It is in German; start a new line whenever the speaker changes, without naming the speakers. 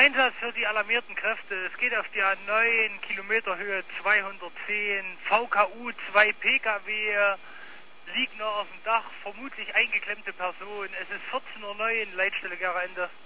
Einsatz für die alarmierten Kräfte. Es geht auf die A9, Kilometerhöhe 210, VKU 2 PKW, liegt noch auf dem Dach, vermutlich eingeklemmte Person. Es ist 14:09 Uhr, Leitstelle Gera Ende.